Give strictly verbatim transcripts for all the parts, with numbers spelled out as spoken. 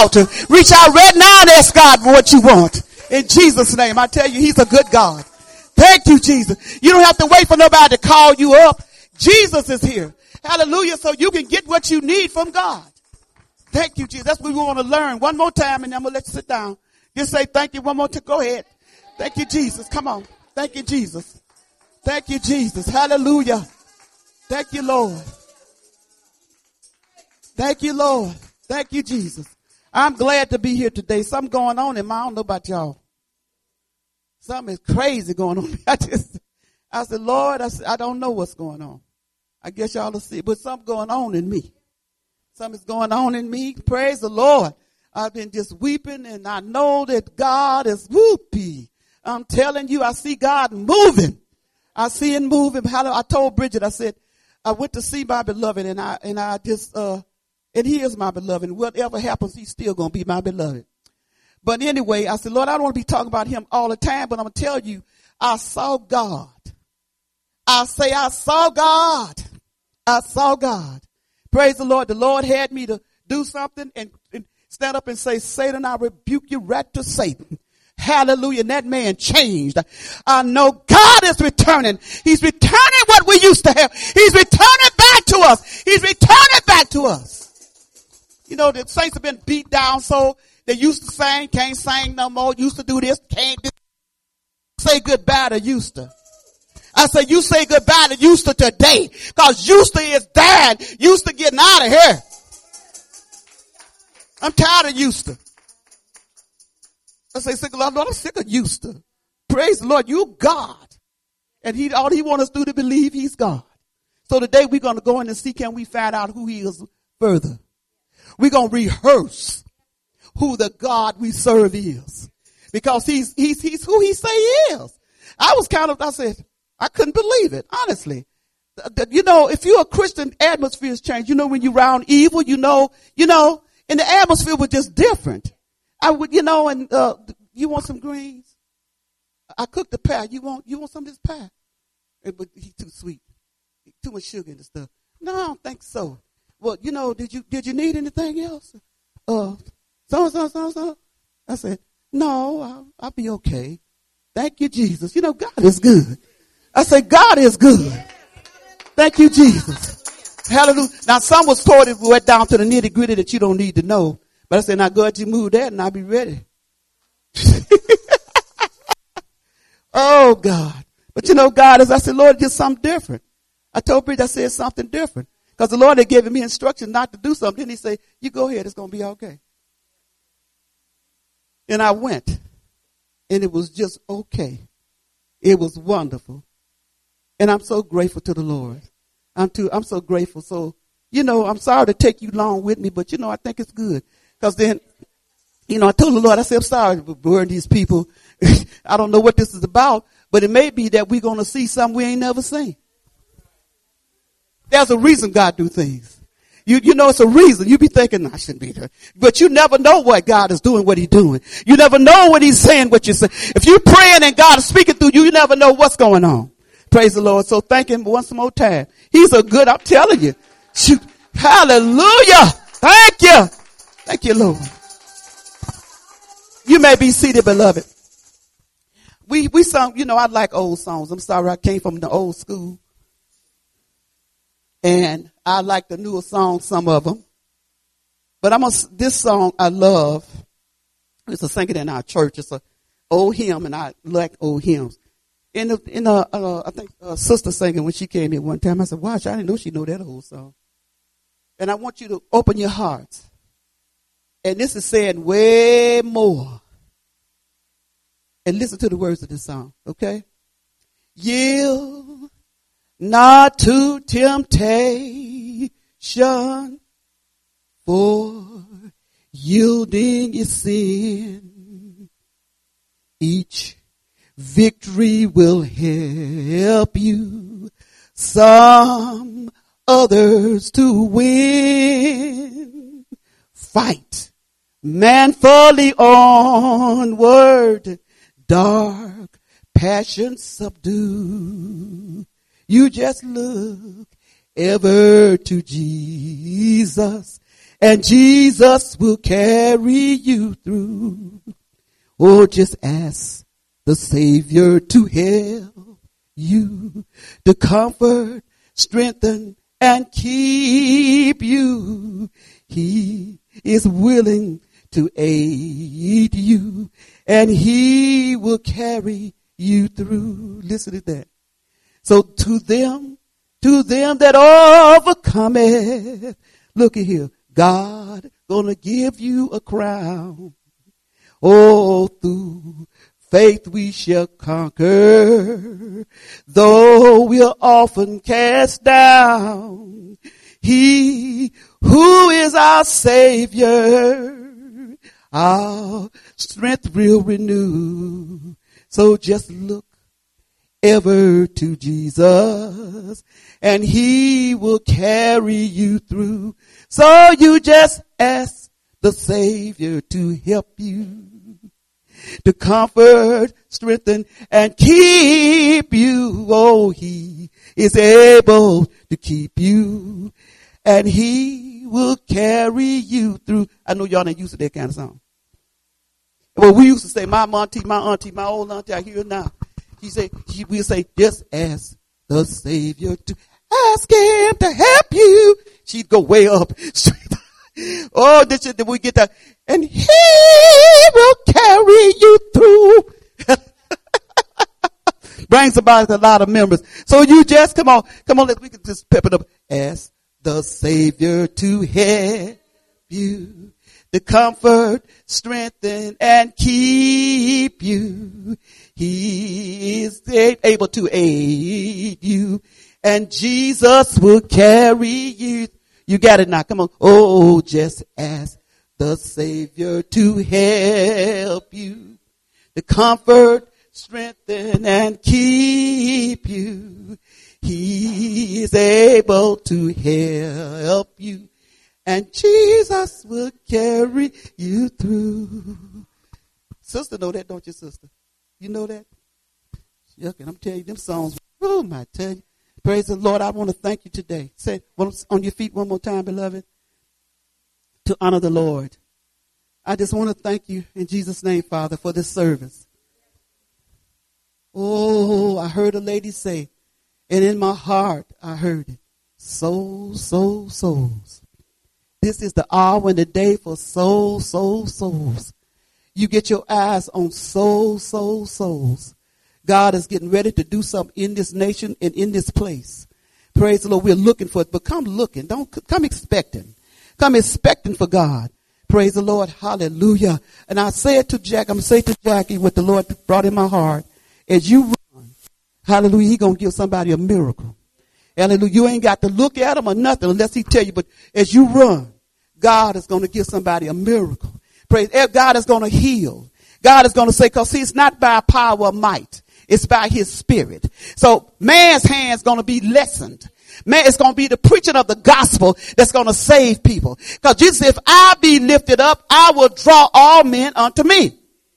altar. Reach out right now and ask God for what you want. In Jesus' name, I tell you, he's a good God. Thank you, Jesus. You don't have to wait for nobody to call you up. Jesus is here. Hallelujah. So you can get what you need from God. Thank you, Jesus. That's what we want to learn. One more time, and I'm going to let you sit down. Just say thank you one more time. Go ahead. Thank you, Jesus. Come on. Thank you, Jesus. Thank you, Jesus. Hallelujah. Thank you, Lord. Thank you, Lord. Thank you, Jesus. I'm glad to be here today. Something going on in my, I don't know about y'all. Something is crazy going on. I just, I said, Lord, I said, I don't know what's going on. I guess y'all will see, but something going on in me. Something's going on in me. Praise the Lord. I've been just weeping, and I know that God is whoopee. I'm telling you, I see God moving. I see him moving. How I told Bridget, I said, I went to see my beloved, and I, and I just, uh, and he is my beloved. Whatever happens, he's still going to be my beloved. But anyway, I said, Lord, I don't want to be talking about him all the time, but I'm going to tell you, I saw God. I say, I saw God. I saw God. Praise the Lord. The Lord had me to do something and, and stand up and say, Satan, I rebuke you right to Satan. Hallelujah. And that man changed. I know God is returning. He's returning what we used to have. He's returning back to us. He's returning back to us. You know, the saints have been beat down, so they used to sing, can't sing no more. Used to do this, can't do. Say goodbye to used to. I say, you say goodbye to used to today, because used to is dead. Used to getting out of here. I'm tired of used to. I say, sick of Lord, I'm sick of used to. Praise the Lord, you God. And he, all he wants us to do to believe he's God. So today we're going to go in and see, can we find out who he is further. We're going to rehearse who the God we serve is. Because he's, he's, he's who he say he is. I was kind of, I said, I couldn't believe it, honestly. You know, if you're a Christian, atmospheres change. You know, when you're around evil, you know, you know, and the atmosphere was just different. I would, you know, and, uh, you want some greens? I cooked the pie. You want, you want some of this pie? But he's too sweet. Too much sugar and stuff. No, I don't think so. Well, you know, did you, did you need anything else? Uh, so, so, so, so. I said, no, I'll, I'll be okay. Thank you, Jesus. You know, God is good. I said, God is good. Thank you, Jesus. Hallelujah. Now, some was taught it went down to the nitty gritty that you don't need to know. But I said, now, God, you move that and I'll be ready. Oh, God. But you know, God is, I said, Lord, just something different. I told Bridget, I said something different. Because the Lord had given me instructions not to do something. Then he said, you go ahead, it's going to be okay. And I went. And it was just okay. It was wonderful. And I'm so grateful to the Lord. I'm too, I'm so grateful. So, you know, I'm sorry to take you long with me, but you know, I think it's good. Because then, you know, I told the Lord, I said, I'm sorry to burn these people. I don't know what this is about, but it may be that we're going to see something we ain't never seen. There's a reason God do things. You, you know, it's a reason. You be thinking, I shouldn't be there. But you never know what God is doing, what he's doing. You never know what he's saying, what you're saying. If you're praying and God is speaking through you, you never know what's going on. Praise the Lord. So thank him once more time. He's a good, I'm telling you. Shoot. Hallelujah. Thank you. Thank you, Lord. You may be seated, beloved. We, we sung, you know, I like old songs. I'm sorry, I came from the old school. And I like the newer songs, some of them. But I'm a, this song I love. It's a singer in our church. It's a old hymn, and I like old hymns. And in, in uh, uh, I think a sister singing when she came in one time, I said, "Watch, I didn't know she know that old song." And I want you to open your hearts. And this is saying way more. And listen to the words of this song, okay? Yield not to temptation, for yielding is sin. Each victory will help you, some others to win. Fight manfully onward, dark passion subdue. You just look ever to Jesus and Jesus will carry you through. Oh, just ask the Savior to help you, to comfort, strengthen, and keep you. He is willing to aid you, and he will carry you through. Listen to that. So to them, to them that overcometh, look at here, God gonna give you a crown. Oh, through faith we shall conquer, though we're often cast down. He who is our Savior, our strength will renew. So just look ever to Jesus, and he will carry you through. So you just ask the Savior to help you, to comfort, strengthen, and keep you. Oh, he is able to keep you, and he will carry you through. I know y'all ain't used to that kind of song. Well, we used to say, my auntie, my auntie, my old auntie, I hear it now. She said, she will say, just ask the Savior to ask him to help you. She'd go way up. Oh, this is, then we get that. And he will carry you through. Brings about a lot of members. So you just, come on, come on, let we can just pep it up. Ask the Savior to help you, to comfort, strengthen, and keep you. He is able to aid you, and Jesus will carry you. You got it now. Come on. Oh, just ask the Savior to help you, to comfort, strengthen, and keep you. He is able to help you, and Jesus will carry you through. Sister, know that, don't you, sister? You know that? Yuck, and I'm telling you, them songs, oh, I tell you. Praise the Lord. I want to thank you today. Say on your feet one more time, beloved, to honor the Lord. I just want to thank you in Jesus' name, Father, for this service. Oh, I heard a lady say, and in my heart, I heard it. Souls, souls, souls. This is the hour and the day for souls, souls, souls. You get your eyes on souls, souls, souls. God is getting ready to do something in this nation and in this place. Praise the Lord. We're looking for it, but come looking. Don't come expecting. Come expecting for God. Praise the Lord. Hallelujah. And I say it to Jack. I'm saying to Jackie what the Lord brought in my heart. As you run, hallelujah, he going to give somebody a miracle. Hallelujah. You ain't got to look at him or nothing unless he tell you. But as you run, God is going to give somebody a miracle. Praise. God is going to heal. God is going to say, because it's not by power or might. It's by his spirit. So man's hand's going to be lessened. Man, it's going to be the preaching of the gospel that's going to save people. Because Jesus said, if I be lifted up, I will draw all men unto me.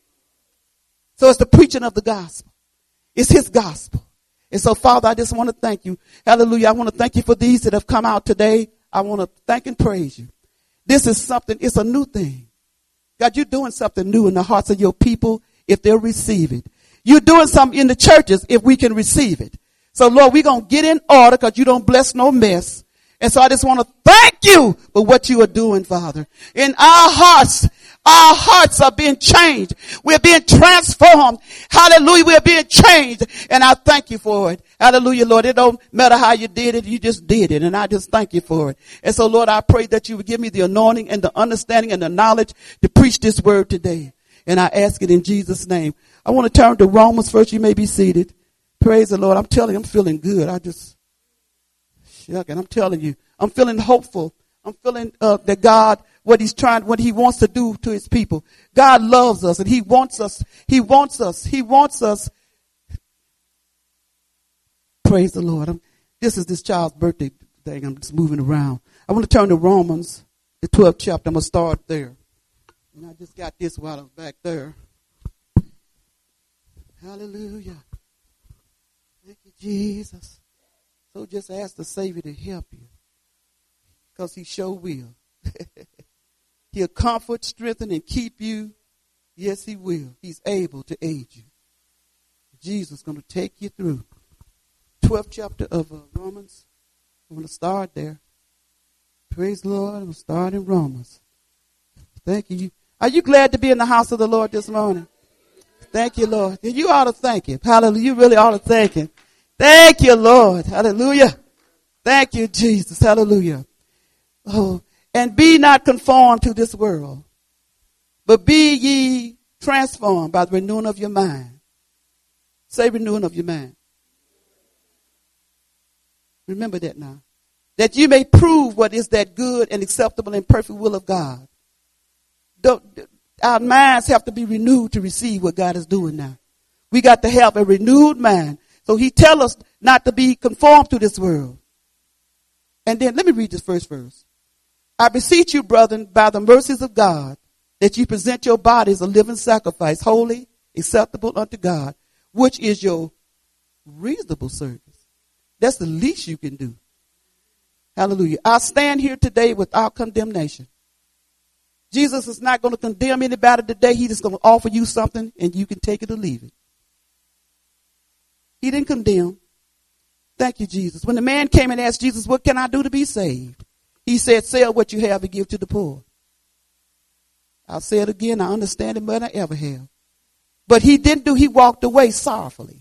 So it's the preaching of the gospel. It's his gospel. And so, Father, I just want to thank you. Hallelujah. I want to thank you for these that have come out today. I want to thank and praise you. This is something, it's a new thing. God, you're doing something new in the hearts of your people if they'll receive it. You're doing something in the churches if we can receive it. So, Lord, we're going to get in order because you don't bless no mess. And so I just want to thank you for what you are doing, Father. In our hearts, our hearts are being changed. We're being transformed. Hallelujah. We're being changed. And I thank you for it. Hallelujah, Lord. It don't matter how you did it. You just did it. And I just thank you for it. And so, Lord, I pray that you would give me the anointing and the understanding and the knowledge to preach this word today. And I ask it in Jesus' name. I want to turn to Romans first. You may be seated. Praise the Lord. I'm telling you, I'm feeling good. I just, shuck, and I'm telling you, I'm feeling hopeful. I'm feeling uh, that God, what he's trying, what he wants to do to his people. God loves us and he wants us. He wants us. He wants us. Praise the Lord. I'm, this is this child's birthday thing. I'm just moving around. I want to turn to Romans, the twelfth chapter. I'm going to start there. And I just got this while I was back there. Hallelujah. Thank you, Jesus. So just ask the Savior to help you. Because he sure will. He'll comfort, strengthen, and keep you. Yes, he will. He's able to aid you. Jesus is going to take you through. twelfth chapter of uh, Romans. I'm going to start there. Praise the Lord. I'm going to start in Romans. Thank you. Are you glad to be in the house of the Lord this morning? Thank you, Lord. You ought to thank him. Hallelujah. You really ought to thank him. Thank you, Lord. Hallelujah. Thank you, Jesus. Hallelujah. Oh, and be not conformed to this world, but be ye transformed by the renewing of your mind. Say renewing of your mind. Remember that now. That you may prove what is that good and acceptable and perfect will of God. Don't, our minds have to be renewed to receive what God is doing now. We got to have a renewed mind. So he tells us not to be conformed to this world. And then let me read this first verse. I beseech you, brethren, by the mercies of God, that you present your bodies a living sacrifice, holy, acceptable unto God, which is your reasonable service. That's the least you can do. Hallelujah. I stand here today without condemnation. Jesus is not going to condemn anybody today. He's just going to offer you something and you can take it or leave it. He didn't condemn. Thank you, Jesus. When the man came and asked Jesus, what can I do to be saved? He said, sell what you have and give to the poor. I'll say it again. I understand it more than I ever have. But he didn't do, he walked away sorrowfully.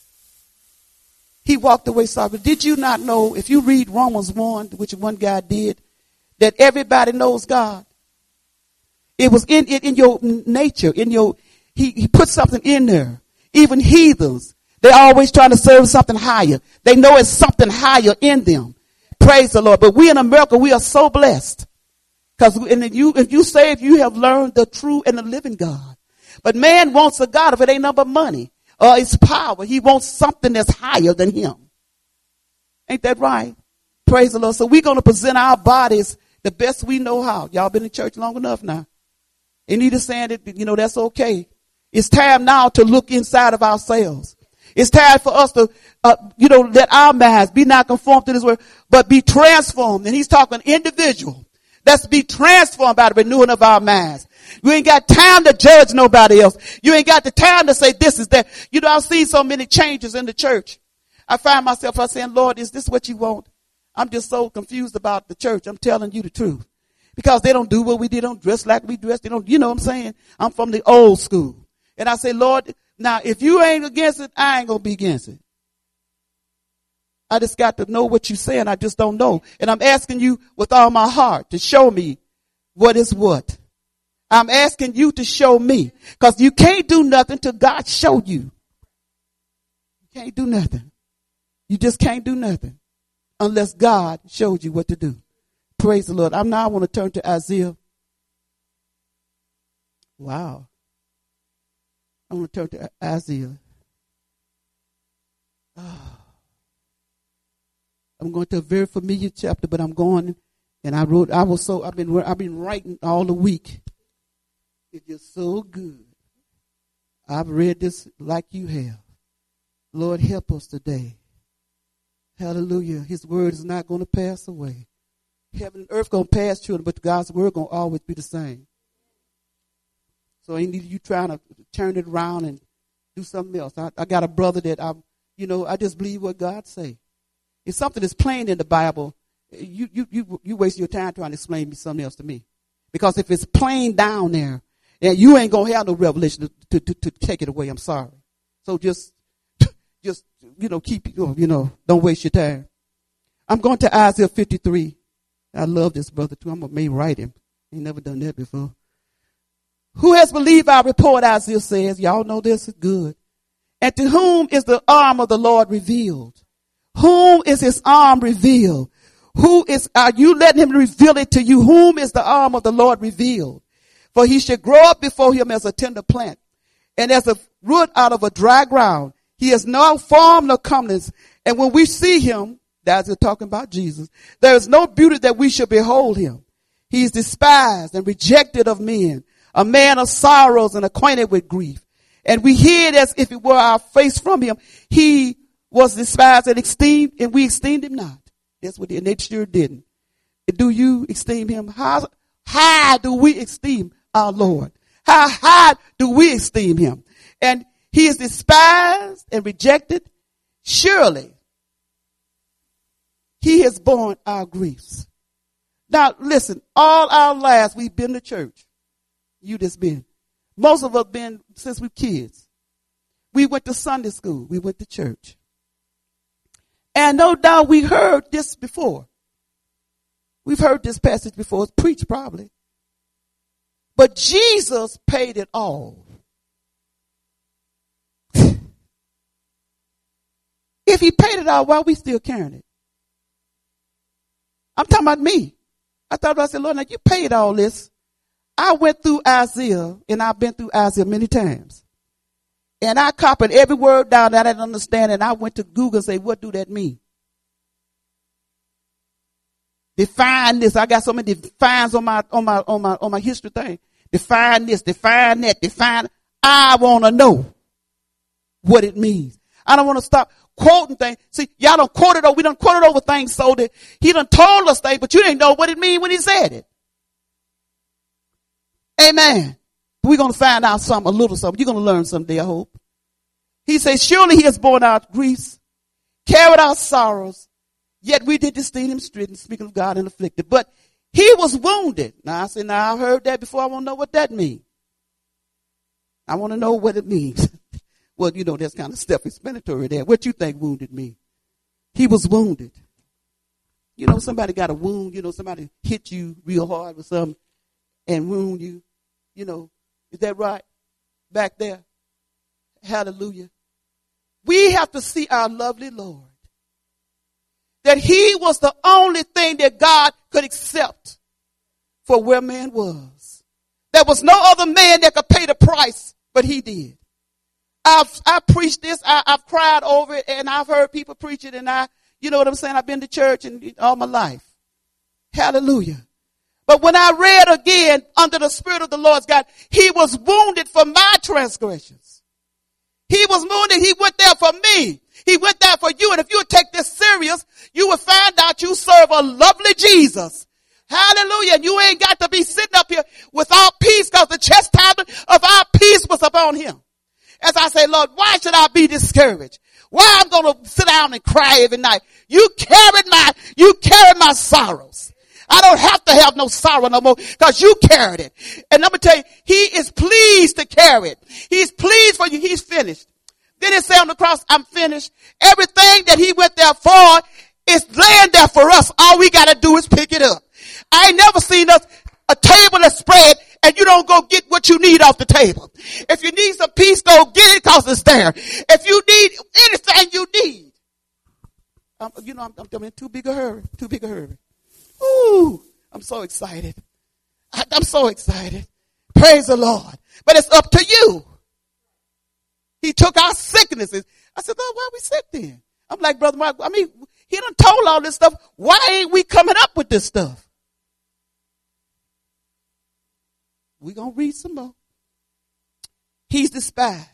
He walked away sorrowfully. Did you not know, if you read Romans one, which one guy did, that everybody knows God? It was in, in, in your nature, in your, he, he put something in there. Even heathens, they're always trying to serve something higher. They know it's something higher in them. Praise the Lord. But we in America, we are so blessed. Because if you, if you say, if you have learned the true and the living God. But man wants a God if it ain't nothing but money or it's power. He wants something that's higher than him. Ain't that right? Praise the Lord. So we're going to present our bodies the best we know how. Y'all been in church long enough now. And he just saying that, you know, that's okay. It's time now to look inside of ourselves. It's time for us to, uh, you know, let our minds be not conformed to this world, but be transformed. And he's talking individual. Let's be transformed by the renewing of our minds. You ain't got time to judge nobody else. You ain't got the time to say this is that. You know, I've seen so many changes in the church. I find myself I saying, Lord, is this what you want? I'm just so confused about the church. I'm telling you the truth. Because they don't do what we did. They don't dress like we dress. They don't, you know what I'm saying? I'm from the old school. And I say, Lord, now if you ain't against it, I ain't going to be against it. I just got to know what you're saying. I just don't know. And I'm asking you with all my heart to show me what is what. I'm asking you to show me. Because you can't do nothing till God show you. You can't do nothing. You just can't do nothing unless God showed you what to do. Praise the Lord. I'm now I want to turn to Isaiah. Wow. I want to turn to Isaiah. Oh. I'm going to a very familiar chapter, but I'm going and I wrote, I was so, I've been, I've been writing all the week. It's just so good. I've read this like you have. Lord, help us today. Hallelujah. His word is not going to pass away. Heaven and earth going to pass through, but God's word going to always be the same. So ain't need you trying to turn it around and do something else. I, I got a brother that I, you know, I just believe what God say. If something is plain in the Bible, you you you you waste your time trying to explain something else to me. Because if it's plain down there, and you ain't gonna have no revelation to, to, to take it away. I'm sorry. So just just you know keep you know don't waste your time. I'm going to Isaiah fifty-three. I love this brother too. I'm gonna maybe write him. Ain't never done that before. Who has believed our report? Isaiah says. Y'all know this is good. And to whom is the arm of the Lord revealed? Whom is his arm revealed? Who is, are you letting him reveal it to you? Whom is the arm of the Lord revealed? For he should grow up before him as a tender plant and as a root out of a dry ground. He has no form nor comeliness. And when we see him, that's it talking about Jesus, there is no beauty that we should behold him. He is despised and rejected of men, a man of sorrows and acquainted with grief. And we hid as if it were our face from him. He was despised and esteemed, and we esteemed him not. That's what they, and they sure didn't. Do you esteem him? How high do we esteem our Lord? How high do we esteem him? And he is despised and rejected. Surely he has borne our griefs. Now listen, all our lives we've been to church. You just been. Most of us been since we were kids. We went to Sunday school. We went to church. And no doubt we heard this before. We've heard this passage before. It's preached probably. But Jesus paid it all. If he paid it all, why are we still carrying it? I'm talking about me. I thought I said, Lord, now you paid all this. I went through Isaiah, and I've been through Isaiah many times. And I copied every word down that I didn't understand, and I went to Google and say, what do that mean? Define this. I got so many defines on my on my on my on my history thing. Define this, define that, define. I want to know what it means. I don't want to stop quoting things. See, y'all don't quote it over. We don't quote it over things so that he done told us things, but you didn't know what it mean when he said it. Amen. We're going to find out something, a little something. You're going to learn someday, I hope. He says, surely he has borne our griefs, carried our sorrows, yet we did esteem him stricken, speaking of God, and afflicted. But he was wounded. Now I said, now I heard that before. I want to know what that means. I want to know what it means. Well, you know, that's kind of self-explanatory there. What you think wounded means? He was wounded. You know, somebody got a wound. You know, somebody hit you real hard with something and wound you. You know, is that right? Back there. Hallelujah. We have to see our lovely Lord. That he was the only thing that God could accept for where man was. There was no other man that could pay the price, but he did. I've, I preached this, I, I've cried over it, and I've heard people preach it, and I, you know what I'm saying, I've been to church and all my life. Hallelujah. But when I read again, under the Spirit of the Lord's God, he was wounded for my transgressions. He was wounded, he went there for me. He went there for you. And if you would take this serious, you would find out you serve a lovely Jesus. Hallelujah. And you ain't got to be sitting up here without peace, because the chastisement of our peace was upon him. As I say, Lord, why should I be discouraged? Why I'm going to sit down and cry every night? You carried my, you carried my sorrows. I don't have to have no sorrow no more, because you carried it. And let me tell you, he is pleased to carry it. He's pleased for you. He's finished. Then it said on the cross, I'm finished. Everything that he went there for is laying there for us. All we got to do is pick it up. I ain't never seen us, a table that's spread and you don't go get what you need off the table. If you need some peace, go get it, because it's there. If you need anything you need. Um, you know, I'm, I'm in too big a hurry. Too big a hurry. Ooh, I'm so excited. I, I'm so excited. Praise the Lord. But it's up to you. He took our sicknesses. I said, Lord, why are we sick then? I'm like, Brother Mark, I mean, he done told all this stuff. Why ain't we coming up with this stuff? We're going to read some more. He's despised,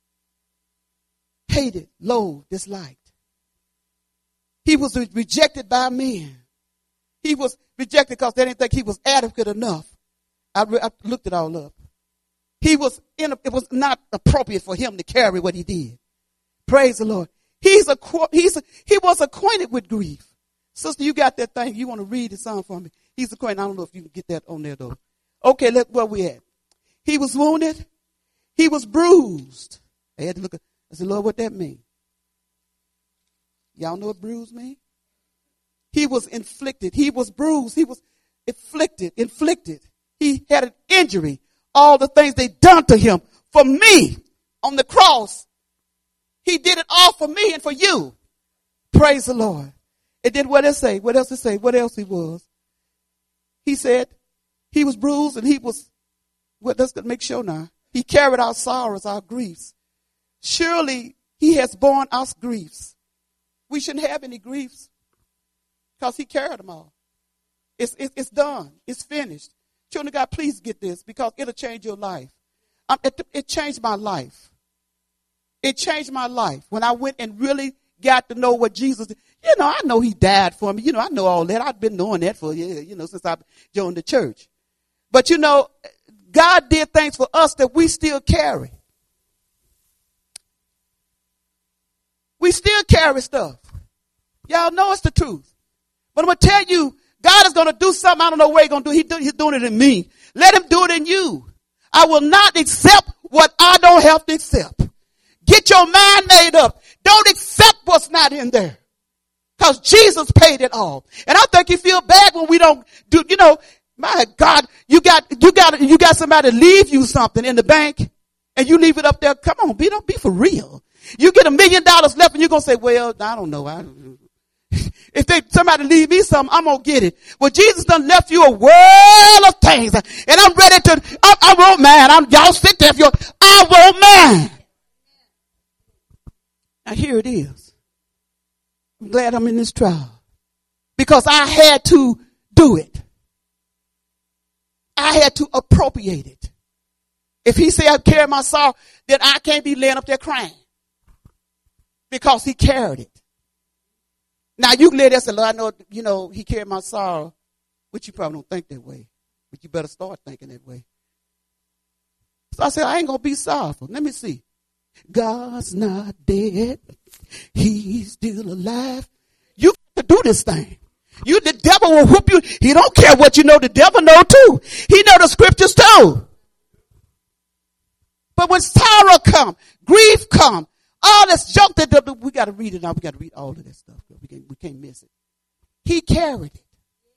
hated, loathed, disliked. He was re- rejected by men. He was rejected because they didn't think he was adequate enough. I, re- I looked it all up. He was in a, it was not appropriate for him to carry what he did. Praise the Lord. He's a, he's a, he was acquainted with grief. Sister, you got that thing. You want to read the song for me? He's acquainted. I don't know if you can get that on there though. Okay, look where we at. He was wounded. He was bruised. I had to look at, I said, Lord, what that mean? Y'all know what bruised mean? He was inflicted. He was bruised. He was afflicted, inflicted. He had an injury. All the things they done to him for me on the cross. He did it all for me and for you. Praise the Lord. And then what else say? What else it say? What else he was? He said he was bruised and he was, what let's make sure now. He carried our sorrows, our griefs. Surely he has borne our griefs. We shouldn't have any griefs because he carried them all. It's, it's, it's done. It's finished. Children of God, please get this, because it'll change your life. Um, it, it changed my life. It changed my life when I went and really got to know what Jesus did. You know, I know he died for me. You know, I know all that. I've been knowing that for, yeah, you know, since I joined the church. But, you know, God did things for us that we still carry. We still carry stuff. Y'all know it's the truth. But I'm going to tell you, God is going to do something. I don't know where he's going to do. He do, he's doing it in me. Let him do it in you. I will not accept what I don't have to accept. Get your mind made up. Don't accept what's not in there. Because Jesus paid it all. And I think you feel bad when we don't do, you know, my God, you got, you got, you got somebody leave you something in the bank and you leave it up there. Come on, be, don't be for real. You get a million dollars left and you're going to say, well, I don't know. I don't, if they, somebody leave me something, I'm going to get it. Well, Jesus done left you a world of things and I'm ready to, I, I want mine. I'm, y'all sit there if you're, I want mine. Now here it is. I'm glad I'm in this trial because I had to do it. I had to appropriate it. If he said I carry my sorrow, then I can't be laying up there crying because he carried it. Now you can lay there and say, Lord, I know, you know, he carried my sorrow, but you probably don't think that way, but you better start thinking that way. So I said, I ain't going to be sorrowful. Let me see. God's not dead. He's still alive. You got to do this thing. You, the devil will whoop you. He don't care what you know. The devil know too. He know the scriptures too. But when sorrow come, grief come, all this junk that we got to read it now. We got to read all of that stuff. We can't, we can't miss it. He carried it.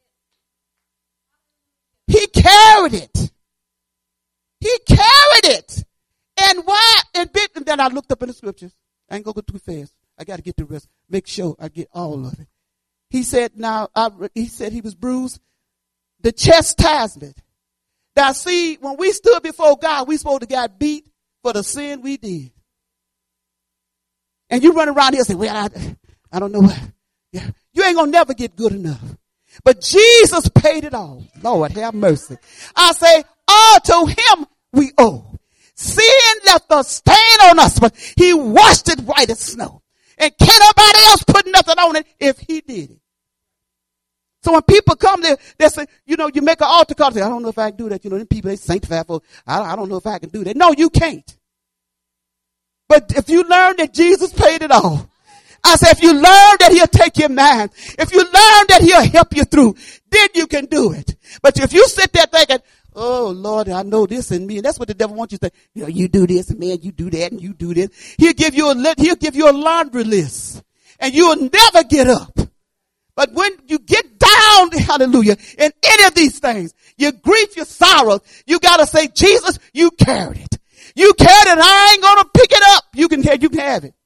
He carried it. He carried it. And why? And then I looked up in the scriptures. I ain't gonna go too fast. I got to get the rest. Make sure I get all of it. He said, now, I, he said he was bruised. The chastisement. Now see, when we stood before God, we supposed to get beat for the sin we did. And you run around here and say, well, I, I don't know what. Yeah, you ain't gonna never get good enough. But Jesus paid it all. Lord, have mercy. I say, all to him we owe. Sin left a stain on us, but he washed it white as snow. And can't nobody else put nothing on it if he did it. So when people come there, they say, you know, you make an altar call. Say, I don't know if I can do that. You know, them people, they sanctify for, I, I don't know if I can do that. No, you can't. But if you learn that Jesus paid it all, I said, if you learn that he'll take your mind, if you learn that he'll help you through, then you can do it. But if you sit there thinking, oh Lord, I know this in me, and that's what the devil wants you to say. You know, you do this, and man, you do that, and you do this. He'll give you a he'll give you a laundry list, and you'll never get up. But when you get down, hallelujah, in any of these things, your grief, your sorrows, you gotta say, Jesus, you carried it. You carried it. I ain't gonna pick it up. You can you can have it.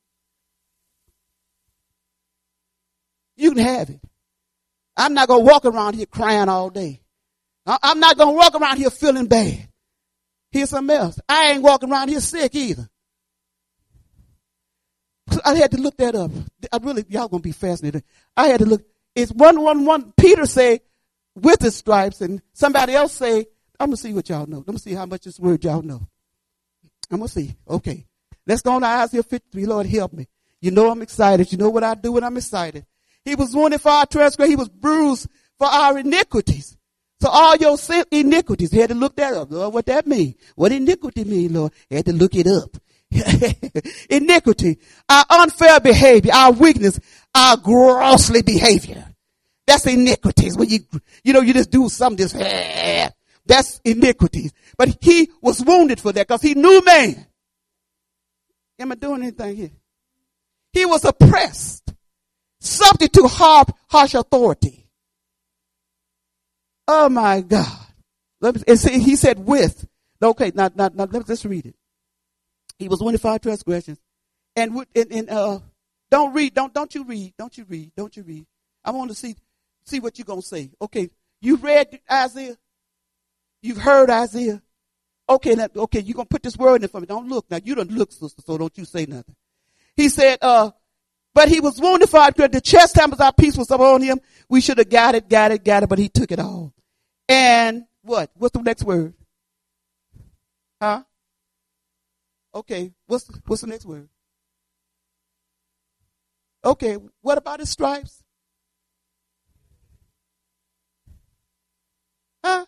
You can have it. I'm not going to walk around here crying all day. I'm not going to walk around here feeling bad. Here's something else. I ain't walking around here sick either. I had to look that up. I really, y'all going to be fascinated. I had to look. It's one, one, one. Peter say with the stripes, and somebody else say, I'm going to see what y'all know. Let me see how much this word y'all know. I'm going to see. Okay. Let's go on to Isaiah fifty-three. Lord, help me. You know I'm excited. You know what I do when I'm excited. He was wounded for our transgressions. He was bruised for our iniquities. So all your sin, iniquities, he had to look that up. Lord, what that mean? What iniquity mean, Lord? He had to look it up. Iniquity, our unfair behavior, our weakness, our grossly behavior. That's iniquities. When you, you know, you just do something just, that's iniquities. But he was wounded for that because he knew man. Am I doing anything here? He was oppressed. Subject to hard, harsh authority. Oh my God. Let me, and see, he said with. Okay, now, now, now let's just read it. He was wounded for our transgressions. And, and, and uh, don't read, don't, don't you read, don't you read, don't you read. I want to see, see what you're going to say. Okay, you read Isaiah. You've heard Isaiah. Okay, now, okay, you're going to put this word in for me. Don't look. Now, you don't look, sister, so don't you say nothing. He said, uh, but he was wounded for our transgressions. The chastisement of our peace was upon him. We should have got it, got it, got it, but he took it all. And what? What's the next word? Huh? Okay. What's what's the next word? Okay, what about his stripes? Huh?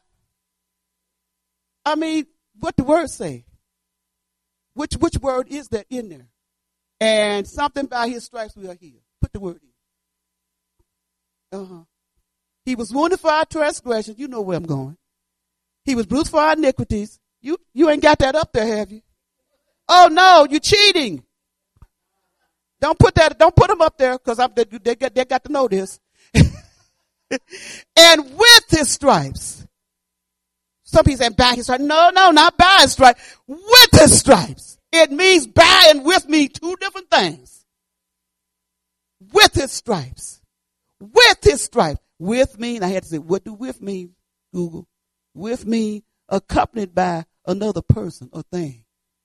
I mean, what the word say? Which which word is that in there? And something by his stripes we are healed. Put the word in. Uh-huh. He was wounded for our transgressions. You know where I'm going. He was bruised for our iniquities. You you ain't got that up there, have you? Oh no, you're cheating. Don't put that. Don't put them up there because they, they got they got to know this. And with his stripes, some people say by his stripes. No, no, not by his stripes. With his stripes. It means by and with me two different things. With his stripes. With his stripes. With me, and I had to say, what do with mean, Google? With me, accompanied by another person or thing.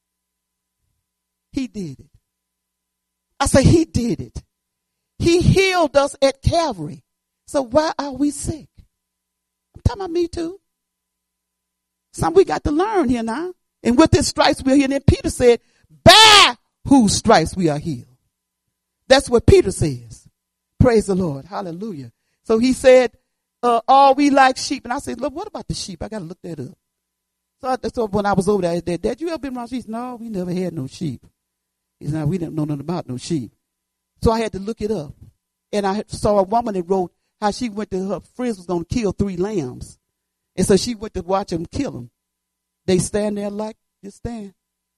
He did it. I say he did it. He healed us at Calvary. So why are we sick? I'm talking about me too. Something we got to learn here now. And with his stripes we are healed. And Peter said, by whose stripes we are healed. That's what Peter says. Praise the Lord. Hallelujah. So he said, uh, all we like sheep. And I said, look, what about the sheep? I got to look that up. So, I, so when I was over there, I said, Dad, you ever been around sheep? No, we never had no sheep. He said, we didn't know nothing about no sheep. So I had to look it up. And I saw a woman that wrote how she went to her friends was going to kill three lambs. And so she went to watch them kill them. They stand there like, just stand.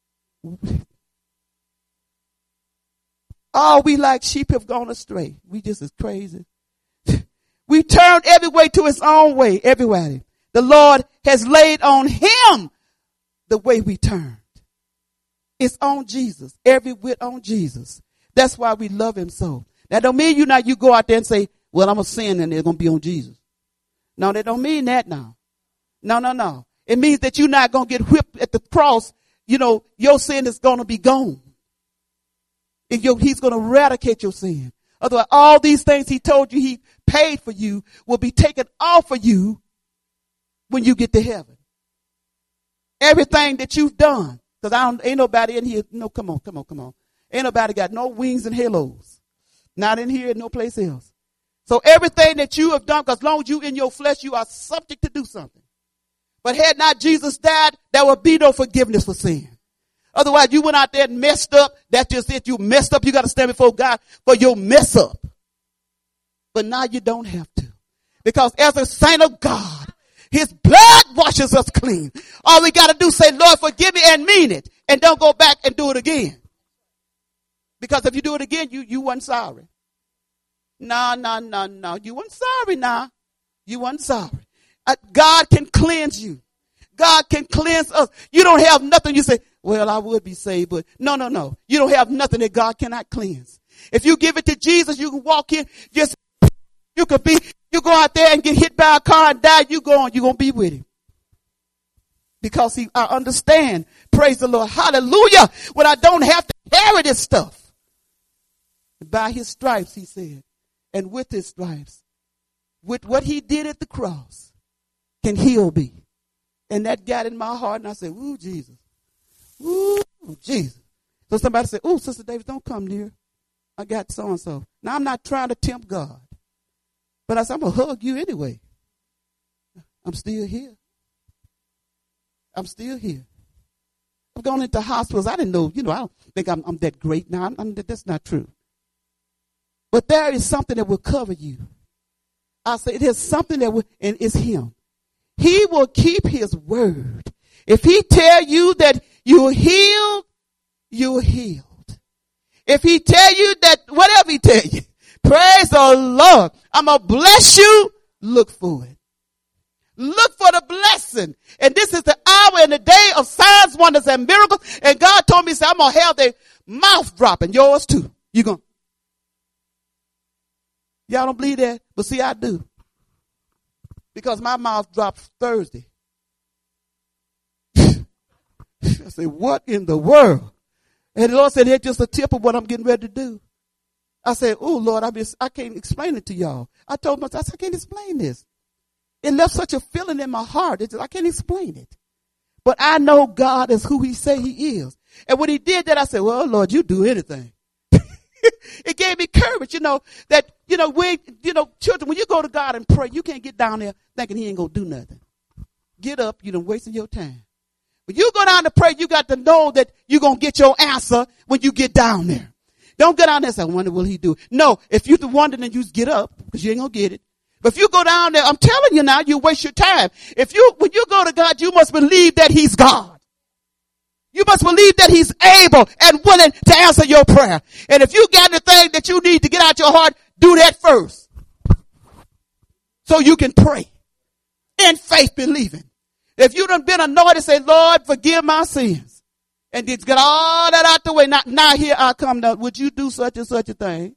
All we like sheep have gone astray. We just as crazy. We turned every way to his own way, everybody. The Lord has laid on him the way we turned. It's on Jesus. Every whit on Jesus. That's why we love him so. That don't mean you not you go out there and say, well, I'm a sin and they're going to be on Jesus. No, that don't mean that now. No, no, no. It means that you're not going to get whipped at the cross. You know, your sin is going to be gone. And your, he's going to eradicate your sin. Otherwise, all these things he told you he paid for you will be taken off of you when you get to heaven. Everything that you've done. Because I don't, ain't nobody in here. No, come on, come on, come on. Ain't nobody got no wings and halos. Not in here, no place else. So everything that you have done, because as long as you in your flesh, you are subject to do something. But had not Jesus died, there would be no forgiveness for sin. Otherwise, you went out there and messed up. That's just it. You messed up. You got to stand before God for your mess up. But now you don't have to. Because as a saint of God, his blood washes us clean. All we got to do is say, Lord, forgive me and mean it. And don't go back and do it again. Because if you do it again, you, you weren't sorry. No, no, no, no. You weren't sorry now. You weren't sorry. Uh, God can cleanse you. God can cleanse us. You don't have nothing. You say, well, I would be saved, but no, no, no. You don't have nothing that God cannot cleanse. If you give it to Jesus, you can walk in. Just you could be. You go out there and get hit by a car and die. You go on. You're gonna be with him because he. I understand. Praise the Lord. Hallelujah. When I don't have to carry this stuff. By his stripes, he said, and with his stripes, with what he did at the cross, can heal me. And that got in my heart, and I said, ooh, Jesus. Ooh, Jesus. So somebody said, ooh, Sister Davis, don't come near. I got so-and-so. Now, I'm not trying to tempt God. But I said, I'm going to hug you anyway. I'm still here. I'm still here. I've gone into hospitals. I didn't know, you know, I don't think I'm, I'm that great now. I'm, I'm, that's not true. But there is something that will cover you. I say there's something that will, and it's him. He will keep his word. If he tell you that you're healed, you're healed. If he tell you that, whatever he tell you, praise the Lord, I'm going to bless you, look for it. Look for the blessing. And this is the hour and the day of signs, wonders, and miracles. And God told me, he said, I'm going to have their mouth dropping, yours too. You going Y'all don't believe that? But see, I do. Because my mouth dropped Thursday. I said, what in the world? And the Lord said, here's just a tip of what I'm getting ready to do. I said, oh, Lord, I, just, I can't explain it to y'all. I told myself, I said, I can't explain this. It left such a feeling in my heart. It's just, I can't explain it. But I know God is who he say he is. And when he did that, I said, well, Lord, you do anything. it gave me courage, you know, that, you know, we, you know, children, when you go to God and pray, you can't get down there thinking he ain't going to do nothing. Get up. You done wasted your time. When you go down to pray, you got to know that you're going to get your answer when you get down there. Don't get down there and say, I wonder will he do it. No, if you're the wonder, then you just get up because you ain't going to get it. But if you go down there, I'm telling you now, you waste your time. If you, when you go to God, you must believe that he's God. You must believe that he's able and willing to answer your prayer. And if you got the thing that you need to get out your heart, do that first. So you can pray in faith believing. If you done been anointed, say, Lord, forgive my sins. And just get all that out the way. Now, now here I come. Now, would you do such and such a thing?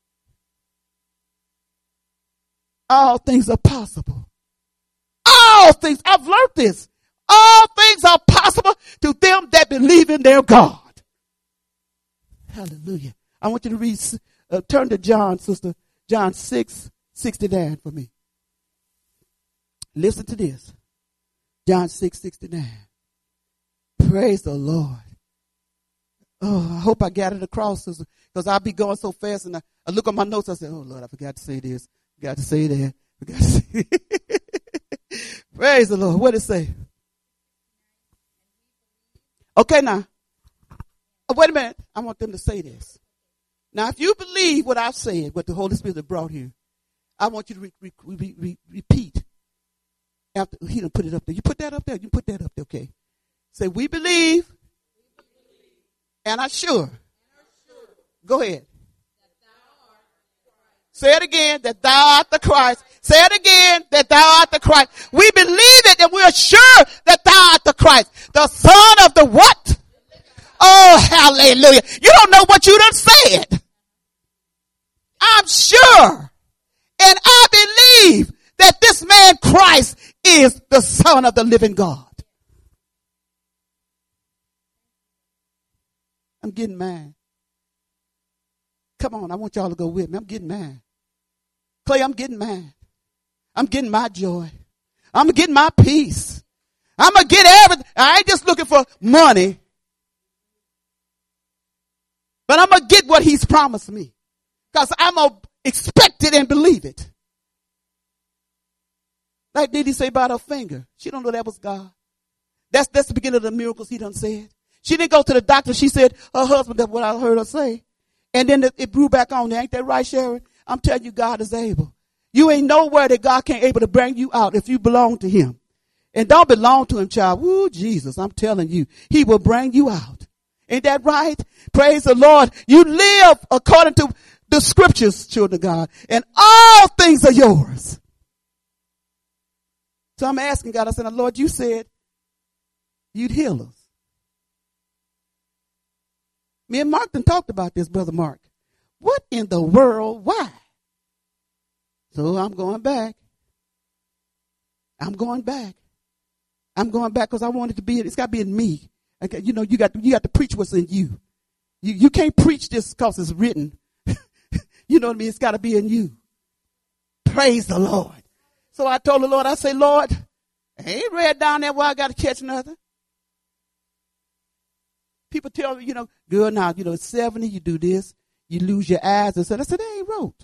All things are possible. All things. I've learned this. All things are possible to them that believe in their God. Hallelujah. I want you to read, uh, turn to John, sister, John six, sixty-nine for me. Listen to this. John six, sixty-nine. Praise the Lord. Oh, I hope I got it across, sister, because I'll be going so fast and I, I look at my notes. I say, oh, Lord, I forgot to say this. Forgot to say that. Forgot to say Praise the Lord. What did it say? Okay, now. Oh, wait a minute. I want them to say this. Now, if you believe what I've said, what the Holy Spirit has brought here, I want you to re- re- re- re- repeat. After he done put it up there. You put that up there. You put that up there, okay? Say, we believe, and are sure. Go ahead. Say it again, that thou art the Christ. Say it again, that thou art the Christ. We believe it and we are sure that thou art the Christ. The Son of the what? Oh, hallelujah. You don't know what you done said. I'm sure. And I believe that this man Christ is the Son of the living God. I'm getting mad. Come on, I want y'all to go with me. I'm getting mad. Clay, I'm getting mad. I'm getting my joy. I'm getting my peace. I'm going to get everything. I ain't just looking for money. But I'm going to get what he's promised me. Because I'm going to expect it and believe it. Like did he say about her finger? She don't know that was God. That's, that's the beginning of the miracles he done said. She didn't go to the doctor. She said her husband, that's what I heard her say. And then it, it grew back on there. Ain't that right, Sharon? I'm telling you, God is able. You ain't nowhere that God can't able to bring you out if you belong to him. And don't belong to him, child. Woo, Jesus, I'm telling you, he will bring you out. Ain't that right? Praise the Lord. You live according to the scriptures, children of God, and all things are yours. So I'm asking God, I said, Lord, you said you'd heal us. Me and Mark done talked about this, Brother Mark. What in the world? Why? So I'm going back. I'm going back. I'm going back because I want it to be, it's got to be in me. Okay, you know, you got to, you got to preach what's in you. You, you can't preach this because it's written. You know what I mean? It's got to be in you. Praise the Lord. So I told the Lord, I say, Lord, I ain't read down there where I got to catch nothing. People tell me, you know, girl, now, you know, at seventy, you do this, you lose your eyes. I said, I said, that ain't wrote.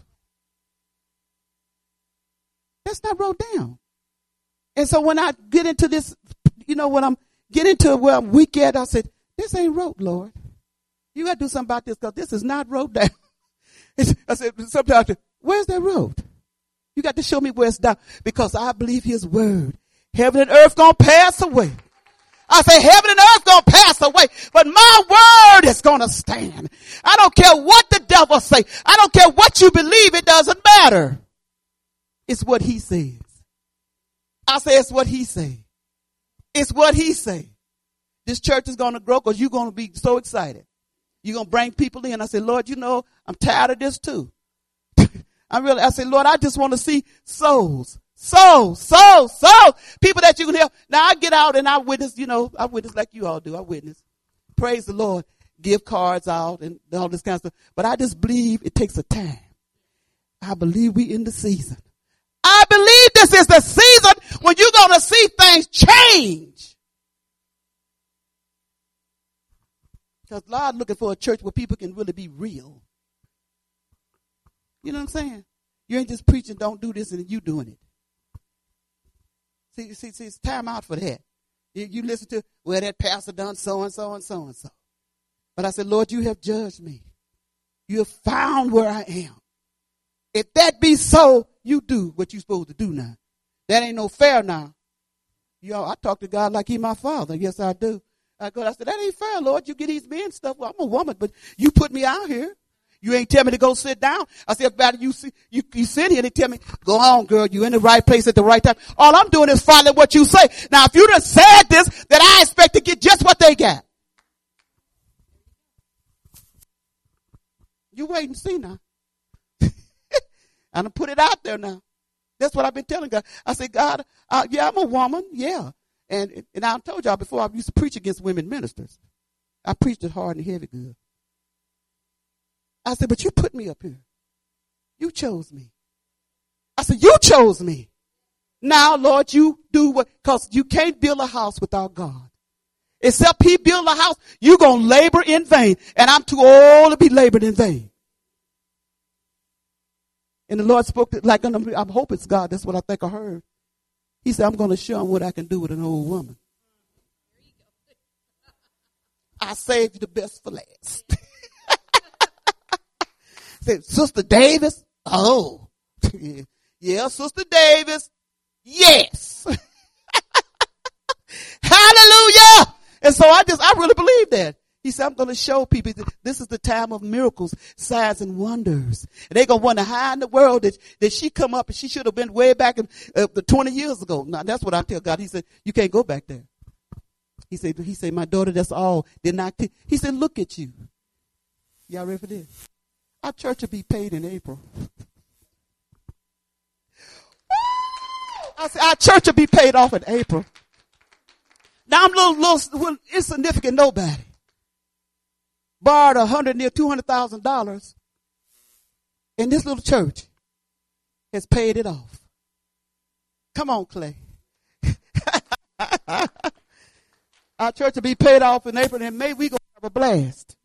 That's not wrote down. And so when I get into this, you know, when I'm getting into where I'm weak at, I said, this ain't wrote, Lord. You got to do something about this because this is not wrote down. I said, sometimes, where's that wrote? You got to show me where it's down because I believe his word. Heaven and earth gonna pass away. I say heaven and earth gonna pass away, but my word is gonna stand. I don't care what the devil say. I don't care what you believe. It doesn't matter. It's what he says. I say it's what he say. It's what he say. This church is gonna grow because you're gonna be so excited. You're gonna bring people in. I say, Lord, you know, I'm tired of this too. I really, I say, Lord, I just want to see souls. Souls, souls, souls. People that you can help. Now I get out and I witness, you know, I witness like you all do. I witness. Praise the Lord. Give cards out and all this kind of stuff. But I just believe it takes a time. I believe we in the season. I believe this is the season when you're going to see things change. Because Lord looking for a church where people can really be real. You know what I'm saying? You ain't just preaching, don't do this, and you doing it. See, see, see, it's time out for that. You, you listen to, well, that pastor done so and so and so and so. But I said, Lord, you have judged me. You have found where I am. If that be so, you do what you're supposed to do now. That ain't no fair now. Yo, I talk to God like he my father. Yes, I do. I go, I said, that ain't fair, Lord. You get these men stuff. Well, I'm a woman, but you put me out here. You ain't tell me to go sit down. I said, about you, see, you, you sit here and they tell me, go on, girl. You in the right place at the right time. All I'm doing is following what you say. Now, if you done said this, then I expect to get just what they got. You wait and see now. I done put it out there now. That's what I've been telling God. I said, God, uh, yeah, I'm a woman. Yeah. And, and I told y'all before, I used to preach against women ministers. I preached it hard and heavy good. I said, but you put me up here. You chose me. I said, you chose me. Now, Lord, you do what, cause you can't build a house without God. Except he build a house, you going to labor in vain. And I'm too old to be labored in vain. And the Lord spoke to, like, I hope it's God. That's what I think I heard. He said, I'm going to show him what I can do with an old woman. I saved you the best for last. Said, Sister Davis? Oh. Yeah, Sister Davis. Yes. Hallelujah. And so I just, I really believe that. He said, I'm going to show people that this is the time of miracles, signs, and wonders. And they're going to wonder how in the world did, did she come up, and she should have been way back in, uh, twenty years ago. Now, that's what I tell God. He said, you can't go back there. He said, he said, my daughter, that's all. Did not t-. He said, look at you. Y'all ready for this? Our church will be paid in April. I said, our church will be paid off in April. Now I'm a little, little insignificant nobody. Borrowed a hundred, near two hundred thousand dollars, and this little church has paid it off. Come on, Clay. Our church will be paid off in April, and May we gonna have a blast.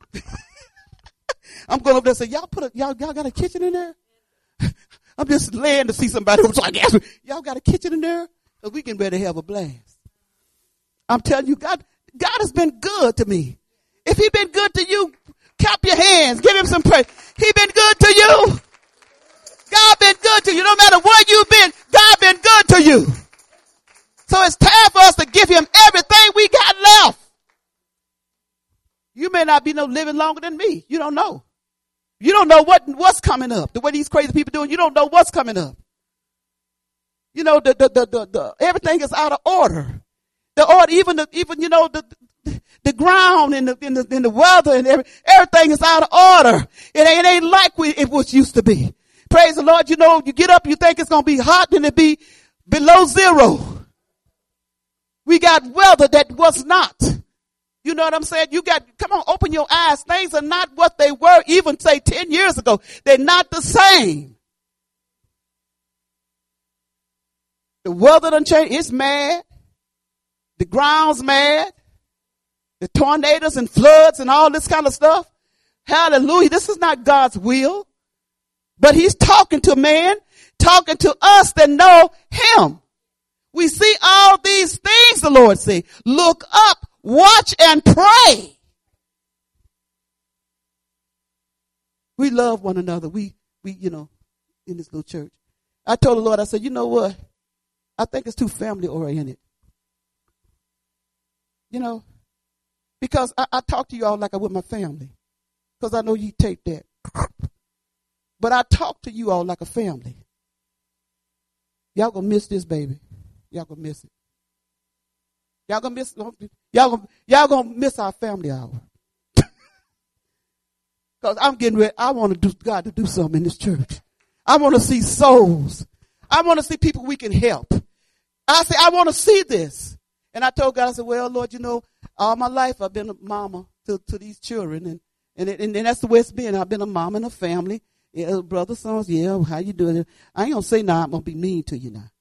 I'm going over there and say, y'all put a, y'all, y'all got a kitchen in there? I'm just laying to see somebody who's like, y'all got a kitchen in there? Because we can better have a blast. I'm telling you, God, God has been good to me. If he been good to you, clap your hands. Give him some praise. He been good to you. God been good to you. No matter where you've been, God been good to you. So it's time for us to give him everything we got left. You may not be no living longer than me. You don't know. You don't know what, what's coming up. The way these crazy people doing, you don't know what's coming up. You know, the, the, the, the, the everything is out of order. The order, even the, even, you know, the, the, the ground and the, and the, and the weather and every, everything is out of order. It ain't, it ain't like we, it was used to be. Praise the Lord. You know, you get up, you think it's going to be hot, then it be below zero. We got weather that was not. You know what I'm saying? You got, come on, open your eyes. Things are not what they were even say ten years ago. They're not the same. The weather done changed. It's mad. The ground's mad. The tornadoes and floods and all this kind of stuff. Hallelujah. This is not God's will. But he's talking to man, talking to us that know him. We see all these things, the Lord say. Look up, watch, and pray. We love one another. We, we, you know, in this little church. I told the Lord, I said, you know what? I think it's too family oriented. You know, because I, I talk to you all like I would my family. Because I know you take that. But I talk to you all like a family. Y'all gonna miss this, baby. Y'all gonna miss it. Y'all gonna miss, y'all gonna, y'all gonna miss our family hour. Because I'm getting ready. I want to do God to do something in this church. I want to see souls. I want to see people we can help. I say, I want to see this. And I told God, I said, well, Lord, you know, all my life I've been a mama to, to these children. And, and, and, and that's the way it's been. I've been a mom and a family. Yeah, brother, sons, yeah, how you doing? I ain't going to say now, I'm going to be mean to you now.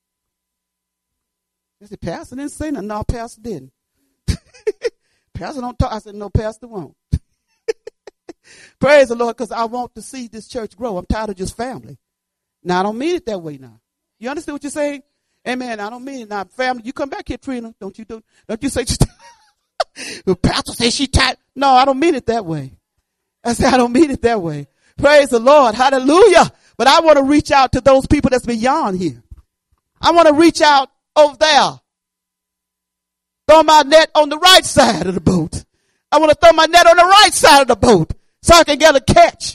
I said, Pastor didn't say nothing. No, Pastor didn't. Pastor don't talk. I said, no, Pastor won't. Praise the Lord, because I want to see this church grow. I'm tired of just family. Now, I don't mean it that way now. You understand what you're saying? Amen. I don't mean it. Now, family, you come back here, Trina. Don't you do, don't you say, the pastor says she tired. No, I don't mean it that way. I said, I don't mean it that way. Praise the Lord. Hallelujah. But I want to reach out to those people that's beyond here. I want to reach out over there. Throw my net on the right side of the boat. I want to throw my net on the right side of the boat so I can get a catch.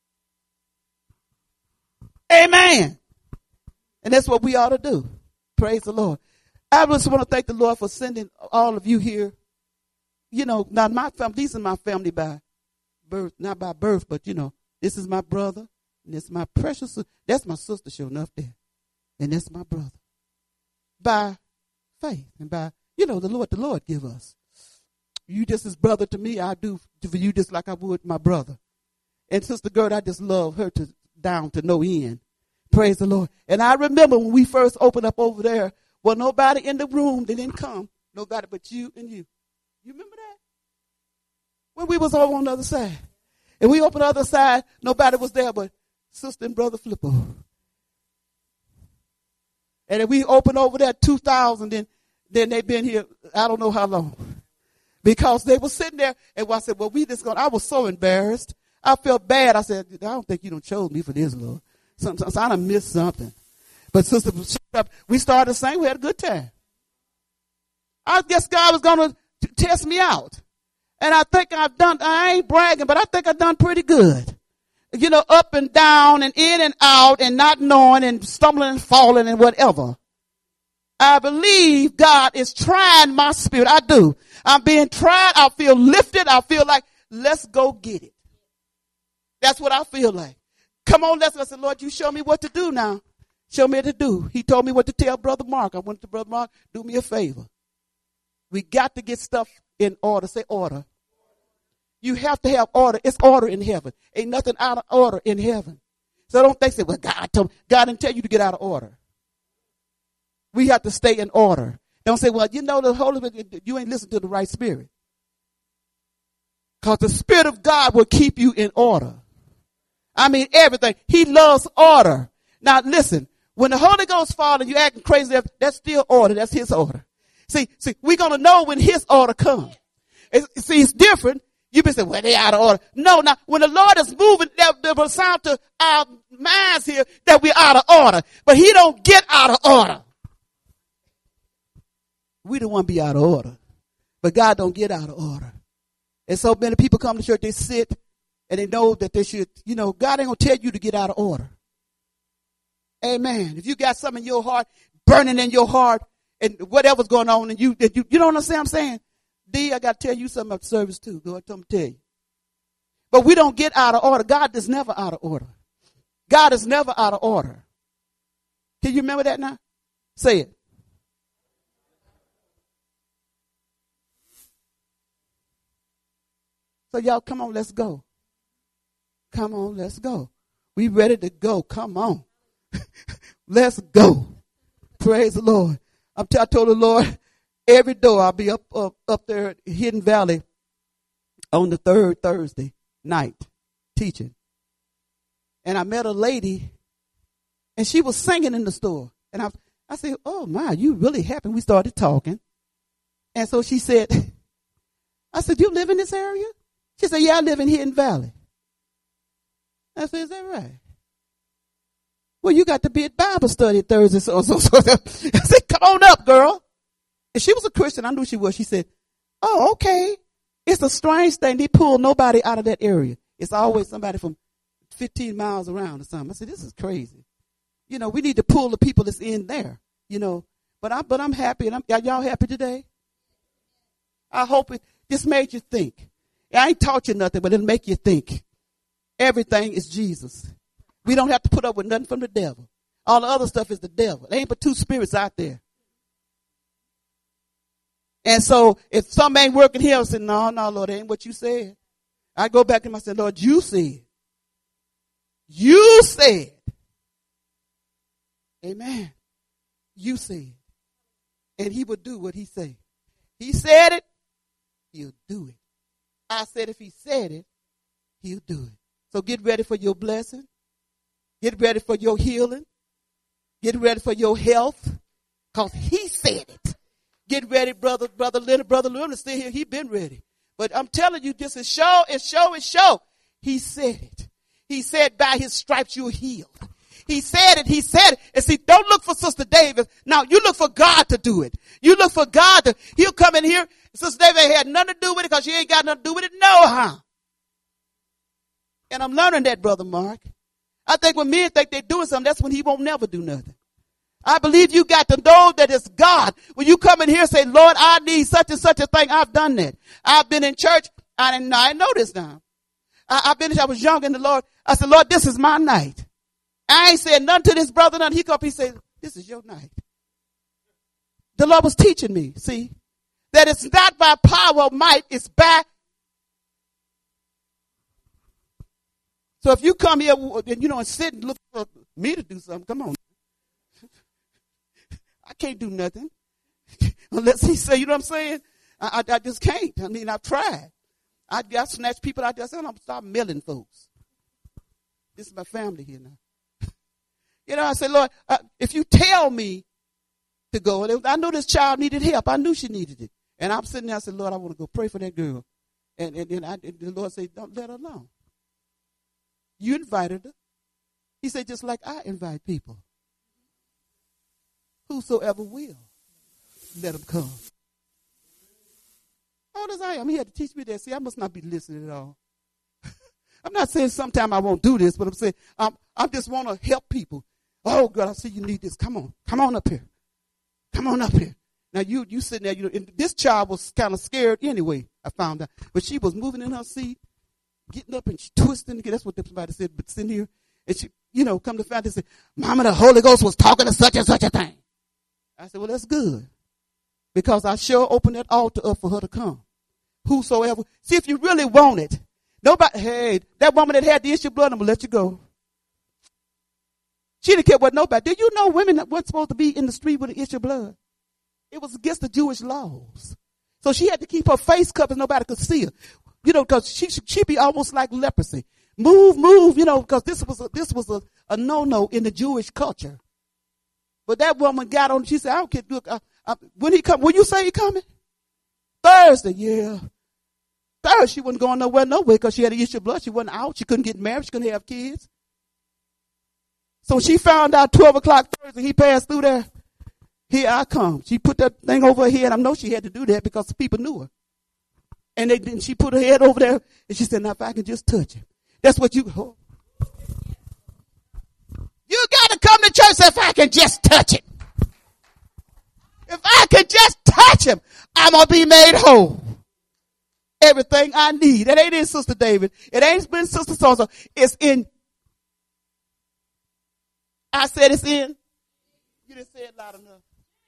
Amen. And that's what we ought to do. Praise the Lord. I just want to thank the Lord for sending all of you here. You know, not my family. These are my family by birth, not by birth, but you know, this is my brother, and this is my precious. That's my sister, sure enough, there, and that's my brother. By faith and by, you know, the Lord, the Lord give us. You just as brother to me, I do for you just like I would my brother. And Sister Gert, I just love her to down to no end. Praise the Lord. And I remember when we first opened up over there, well, nobody in the room, they didn't come. Nobody but you and you. You remember that? When we was over on the other side. And we opened the other side, nobody was there but Sister and Brother Flippo. And if we opened over there two thousand, then, then they've been here, I don't know how long. Because they were sitting there, and I said, well, we just going, I was so embarrassed. I felt bad. I said, I don't think you done chose me for this, Lord. Sometimes I done missed something. But Sister, we started singing, we had a good time. I guess God was going to test me out. And I think I've done, I ain't bragging, but I think I've done pretty good. You know, up and down and in and out and not knowing and stumbling and falling and whatever. I believe God is trying my spirit. I do. I'm being tried. I feel lifted. I feel like, let's go get it. That's what I feel like. Come on, let's, I said, Lord, you show me what to do now. Show me what to do. He told me what to tell Brother Mark. I went to Brother Mark, do me a favor. We got to get stuff in order. Say order. You have to have order. It's order in heaven. Ain't nothing out of order in heaven. So don't think, say, well, God told me. God didn't tell you to get out of order. We have to stay in order. Don't say, well, you know, the Holy Spirit, you ain't listening to the right spirit. Because the Spirit of God will keep you in order. I mean, everything. He loves order. Now, listen, when the Holy Ghost falls and you acting crazy, that's still order. That's his order. See, see, we're going to know when his order comes. It's, see, it's different. You be saying, well, they out of order. No, now, when the Lord is moving, there, there will sound to our minds here that we're out of order. But he don't get out of order. We don't want to be out of order. But God don't get out of order. And so many people come to church, they sit, and they know that they should, you know, God ain't going to tell you to get out of order. Amen. If you got something in your heart, burning in your heart, and whatever's going on, and you, you, you don't understand what I'm saying? D, I got to tell you something about service too. Go ahead, tell me to tell you. But we don't get out of order. God is never out of order. God is never out of order. Can you remember that now? Say it. So y'all, come on, let's go. Come on, let's go. We ready to go. Come on. Let's go. Praise the Lord. I'm t- I told the Lord, every door I'll be up, up, up there at Hidden Valley on the third Thursday night teaching. And I met a lady and she was singing in the store. And I, I said, oh my, you really happy? We started talking. And so she said, I said, you live in this area? She said, yeah, I live in Hidden Valley. I said, is that right? Well, you got to be at Bible study Thursday. So, so, so. I said, come on up, girl. And she was a Christian. I knew she was. She said, oh, okay. It's a strange thing. They pull nobody out of that area. It's always somebody from fifteen miles around or something. I said, this is crazy. You know, we need to pull the people that's in there, you know. But, I, but I'm happy. And I'm, are y'all happy today? I hope it just made you think. I ain't taught you nothing, but it'll make you think. Everything is Jesus. We don't have to put up with nothing from the devil. All the other stuff is the devil. There ain't but two spirits out there. And so if something ain't working here, I say, no, no, Lord, it ain't what you said. I go back to him, I say, Lord, you said. You said. Amen. You said. And he would do what he said. He said it, he'll do it. I said if he said it, he'll do it. So get ready for your blessing. Get ready for your healing. Get ready for your health. Because he said it. Get ready, brother, brother Leonard, brother Leonard is still here. He been ready. But I'm telling you, this is show, it's show, it's show. He said it. He said, by his stripes you're healed. He said it. He said it. And see, don't look for Sister Davis. Now, you look for God to do it. You look for God to, he'll come in here. Sister Davis ain't had nothing to do with it because she ain't got nothing to do with it. No, huh? And I'm learning that, Brother Mark. I think when men think they're doing something, that's when he won't never do nothing. I believe you got to know that it's God. When you come in here and say, Lord, I need such and such a thing, I've done that. I've been in church. I didn't, I didn't know this now. I, I've been, I was young in the Lord. I said, Lord, this is my night. I ain't said nothing to this brother, nothing. He come up, he said, this is your night. The Lord was teaching me, see, that it's not by power or might, it's by. So if you come here and, you know, and sit and look for me to do something, come on. I can't do nothing unless he say, you know what I'm saying? I, I, I just can't. I mean, I've tried. I, I snatch people out there. I said, I'm going to start milling folks. This is my family here now. You know, I said, Lord, uh, if you tell me to go, I know this child needed help. I knew she needed it. And I'm sitting there, I said, Lord, I want to go pray for that girl. And, and, and, I, and the Lord said, don't let her alone. You invited her. He said, just like I invite people. Whosoever will, let them come. Old as I am, he had to teach me that. See, I must not be listening at all. I'm not saying sometime I won't do this, but I'm saying um, I just want to help people. Oh, God, I see you need this. Come on. Come on up here. Come on up here. Now, you you sitting there. You know, and this child was kind of scared anyway, I found out. But she was moving in her seat, getting up and she twisting. That's what somebody said. But sitting here, and she, you know, come to find out, and say, Mama, the Holy Ghost was talking to such and such a thing. I said, well, that's good. Because I sure opened that altar up for her to come. Whosoever. See, if you really want it. Nobody, hey, that woman that had the issue of blood, I'm going to let you go. She didn't care what nobody. Did you know women that weren't supposed to be in the street with an issue of blood? It was against the Jewish laws. So she had to keep her face covered so nobody could see her. You know, because she she'd be almost like leprosy. Move, move, you know, because this was a, this was a, a no-no in the Jewish culture. But that woman got on, she said, I don't care, look, uh, uh, when he come, when you say he coming? Thursday, yeah. Thursday, she wasn't going nowhere, nowhere, because she had an issue of blood. She wasn't out. She couldn't get married. She couldn't have kids. So she found out twelve o'clock Thursday, he passed through there. Here I come. She put that thing over her head. I know she had to do that because the people knew her. And they then she put her head over there, and she said, now if I can just touch him. That's what you, oh. You got to come to church if I can just touch him. If I can just touch him, I'm going to be made whole. Everything I need. It ain't in Sister David. It ain't been Sister so-and-so. It's in. I said it's in. You didn't say it loud enough.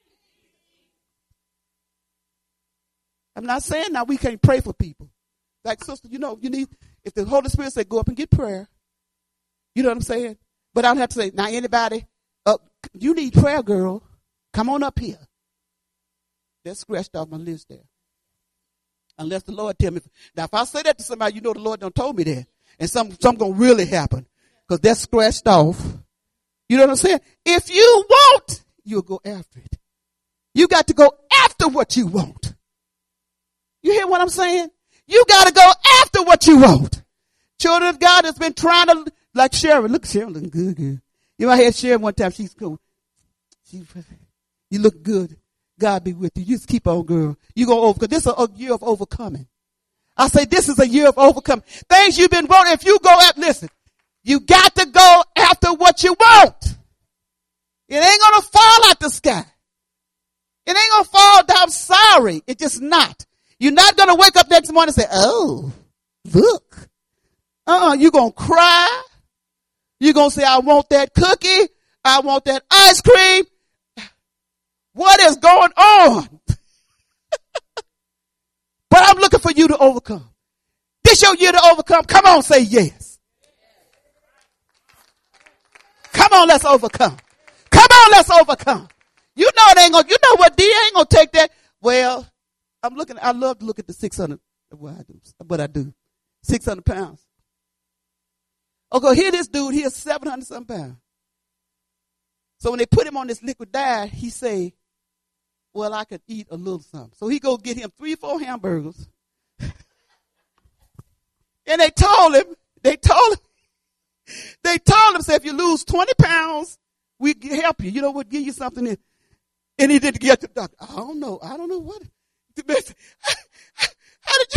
I'm not saying now we can't pray for people. Like, sister, you know, you need, if the Holy Spirit said go up and get prayer, you know what I'm saying? But I don't have to say, now anybody, uh, you need prayer, girl. Come on up here. That's scratched off my list there. Unless the Lord tell me. Now, if I say that to somebody, you know the Lord done told me that. And some, something going to really happen. Because that's scratched off. You know what I'm saying? If you want, you'll go after it. You got to go after what you want. You hear what I'm saying? You got to go after what you want. Children of God has been trying to, like Sharon. Look, Sharon looking good, good. You know, I had Sharon one time. She's cool. She, you look good. God be with you. You just keep on, girl. You go over, because this is a year of overcoming. I say this is a year of overcoming. Things you've been wanting, if you go up, listen, you got to go after what you want. It ain't going to fall out the sky. It ain't going to fall down. Sorry. It's just not. You're not going to wake up next morning and say, oh, look. Uh-uh. You're going to cry. You're going to say, I want that cookie. I want that ice cream. What is going on? But I'm looking for you to overcome. This your year to overcome. Come on, say yes. Come on, let's overcome. Come on, let's overcome. You know it ain't gonna, you know what, D ain't gonna take that. Well, I'm looking, I love to look at the six hundred, what I do, what I do. six hundred pounds. Okay, here this dude, he is seven hundred something pounds. So when they put him on this liquid diet, he say, well, I could eat a little something. So he go get him three, four hamburgers. And they told him, they told him, they told him, say, if you lose twenty pounds, we help you. You know, we'll give you something. In. And he didn't get to the doctor. I don't know. I don't know what. How did you,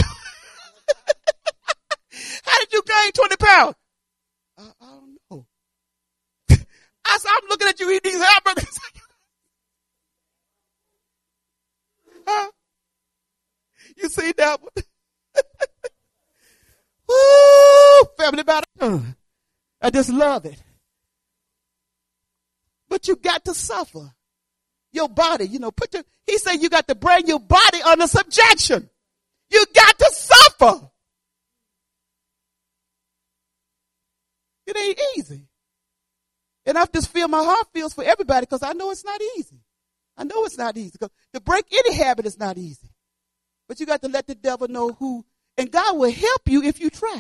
how did you gain twenty pounds? I, I don't know. I said, I'm looking at you eating these hamburgers. Huh? You see that one? Woo! Family battle. I just love it. But you got to suffer. Your body, you know, put your, he said you got to bring your body under subjection. You got to suffer. It ain't easy. And I just feel my heart feels for everybody because I know it's not easy. I know it's not easy. Because to break any habit is not easy. But you got to let the devil know who, and God will help you if you try.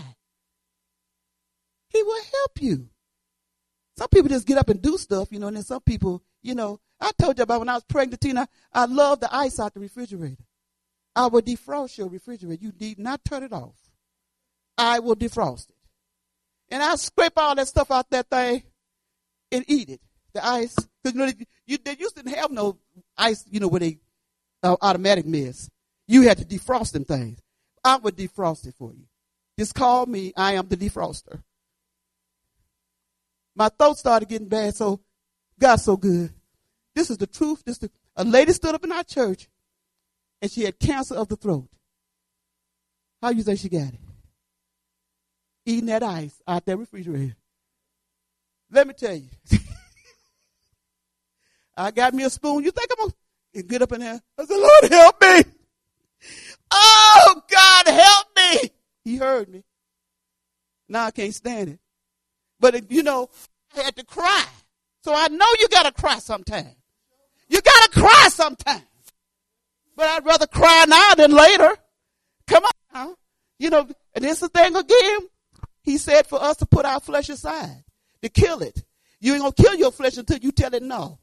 He will help you. Some people just get up and do stuff, you know, and then some people, you know, I told you about when I was pregnant, Tina, I love the ice out the refrigerator. I will defrost your refrigerator. You need not turn it off. I will defrost it. And I scrape all that stuff out that thing and eat it. The ice. Because, you know, you, they used to have no ice, you know, with a uh, automatic mess. You had to defrost them things. I would defrost it for you. Just call me. I am the defroster. My throat started getting bad, so God's so good. This is the truth. This is the, a lady stood up in our church, and she had cancer of the throat. How you think she got it? Eating that ice out that refrigerator. Let me tell you. I got me a spoon. You think I'm going to get up in there? I said, Lord, help me. Oh, God, help me. He heard me. Now I can't stand it. But, you know, I had to cry. So I know you got to cry sometime. You got to cry sometime. But I'd rather cry now than later. Come on now. You know, and this is the thing again. He said for us to put our flesh aside, to kill it. You ain't going to kill your flesh until you tell it no.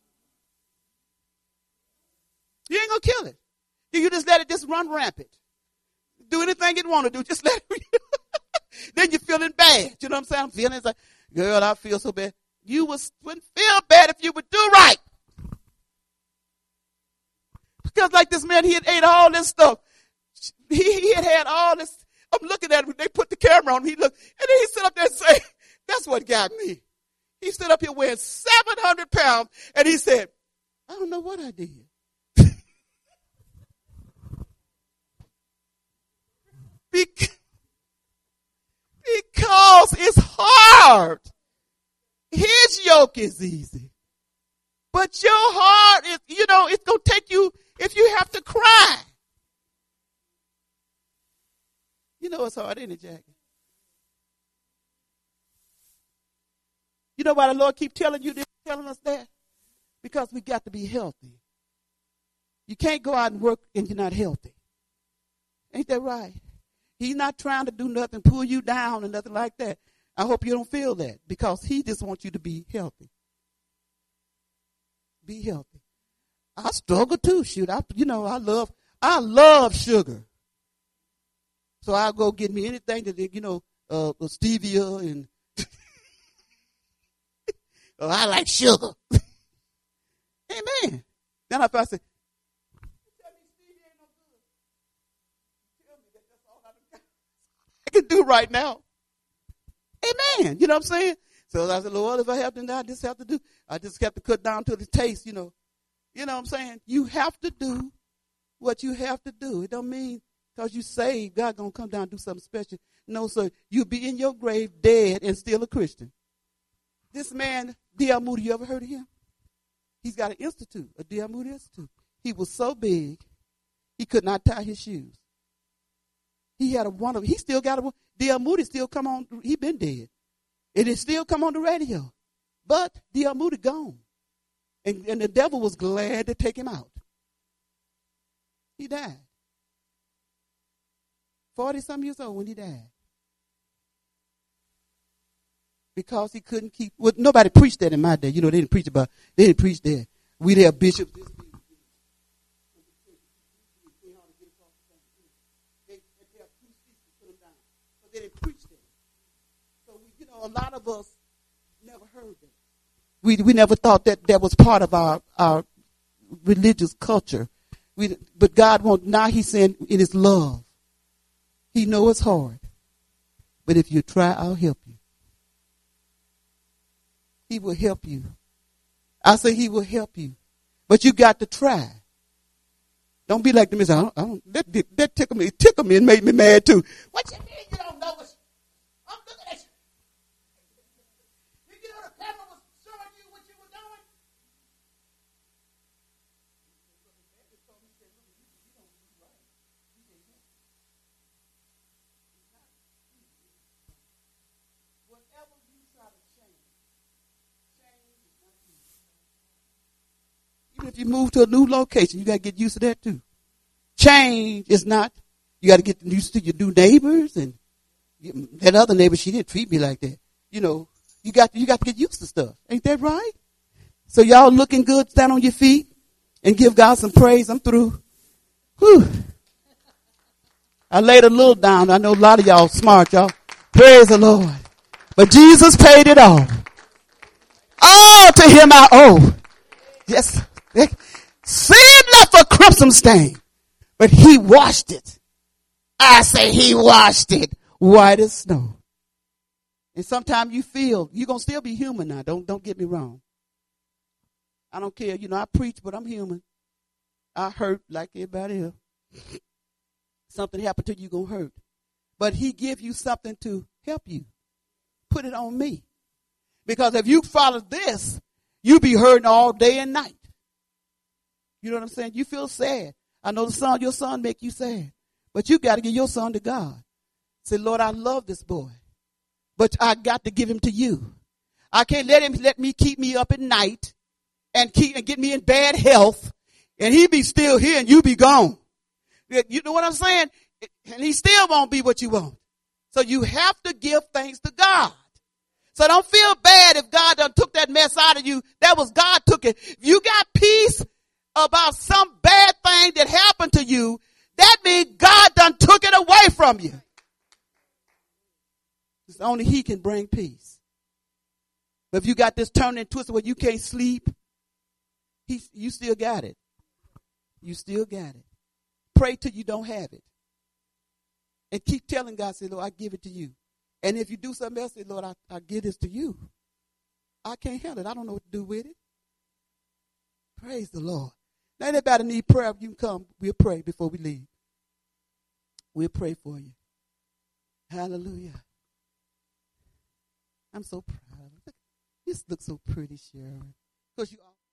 You ain't going to kill it. You just let it just run rampant. Do anything you want to do. Just let it. Then you're feeling bad. You know what I'm saying? I'm feeling it's like, girl, I feel so bad. You was, wouldn't feel bad if you would do right. Because like this man, he had ate all this stuff. He, he had had all this. I'm looking at him. They put the camera on him. He looked, and then he stood up there and said, that's what got me. He stood up here weighing seven hundred pounds, and he said, I don't know what I did. Because it's hard. His yoke is easy. But your heart is, you know, it's going to take you if you have to cry. You know it's hard, ain't it, Jackie? You know why the Lord keep telling you this, telling us that? Because we got to be healthy. You can't go out and work and you're not healthy. Ain't that right? He's not trying to do nothing, pull you down and nothing like that. I hope you don't feel that because he just wants you to be healthy. Be healthy. I struggle too, shoot. I, you know, I love, I love sugar. So I'll go get me anything that, you know, uh, stevia and oh, I like sugar. Amen. Then if I say, I can do right now. Amen. You know what I'm saying? So I said, Lord, if I have to, I just have to do. I just have to cut down to the taste, you know. You know what I'm saying? You have to do what you have to do. It don't mean because you saved, God going to come down and do something special. No, sir. You'll be in your grave dead and still a Christian. This man, D L Moody, you ever heard of him? He's got an institute, a D L Moody Institute. He was so big, he could not tie his shoes. He had a one of, he still got a, D L Moody still come on, he been dead. It is still come on the radio. But D L Moody gone. And, and the devil was glad to take him out. He died. forty-some years old when he died. Because he couldn't keep, well, nobody preached that in my day. You know, they didn't preach about, they didn't preach that. We there bishops. This, they didn't preach that. So, we, you know, a lot of us never heard that. We we never thought that that was part of our, our religious culture. We, but God wants, now he's saying in his love. He knows it's hard. But if you try, I'll help you. He will help you. I say he will help you. But you got to try. Don't be like the miss. I don't, I don't, that, that tickled me. It tickled me and made me mad too. What you mean you don't know what? I'm looking at you. Did you know the camera was showing you what you were doing? Whatever you try to change, change is not easy. Even if you move to a new location, you got to get used to that too. Change is not, you got to get used to your new neighbors, and that other neighbor, she didn't treat me like that. You know, you got, you got to get used to stuff. Ain't that right? So y'all looking good, stand on your feet and give God some praise. I'm through. Whew. I laid a little down. I know a lot of y'all smart, y'all. Praise the Lord. But Jesus paid it all. All to him I owe. Yes. Sin left a crimson stain, but he washed it. I say he washed it white as snow. And sometimes you feel, you're going to still be human now. Don't, don't get me wrong. I don't care. You know, I preach, but I'm human. I hurt like everybody else. Something happened to you, you're going to hurt. But he give you something to help you. Put it on me. Because if you follow this, you be hurting all day and night. You know what I'm saying? You feel sad. I know the son, your son make you sad. But you got to give your son to God. Say, Lord, I love this boy. But I got to give him to you. I can't let him let me keep me up at night and keep and get me in bad health. And he be still here and you be gone. You know what I'm saying? And he still won't be what you want. So you have to give thanks to God. So don't feel bad if God done took that mess out of you. That was God took it. If you got peace about some bad thing that happened to you, that means God done took it away from you. It's only he can bring peace. But if you got this turning and twisted where you can't sleep, he, you still got it. You still got it. Pray till you don't have it. And keep telling God, say, Lord, I give it to you. And if you do something else, say, Lord, I, I give this to you. I can't handle it. I don't know what to do with it. Praise the Lord. Now, anybody need prayer, you can come. We'll pray before we leave. We'll pray for you. Hallelujah. I'm so proud. You look so pretty, Sharon. Because you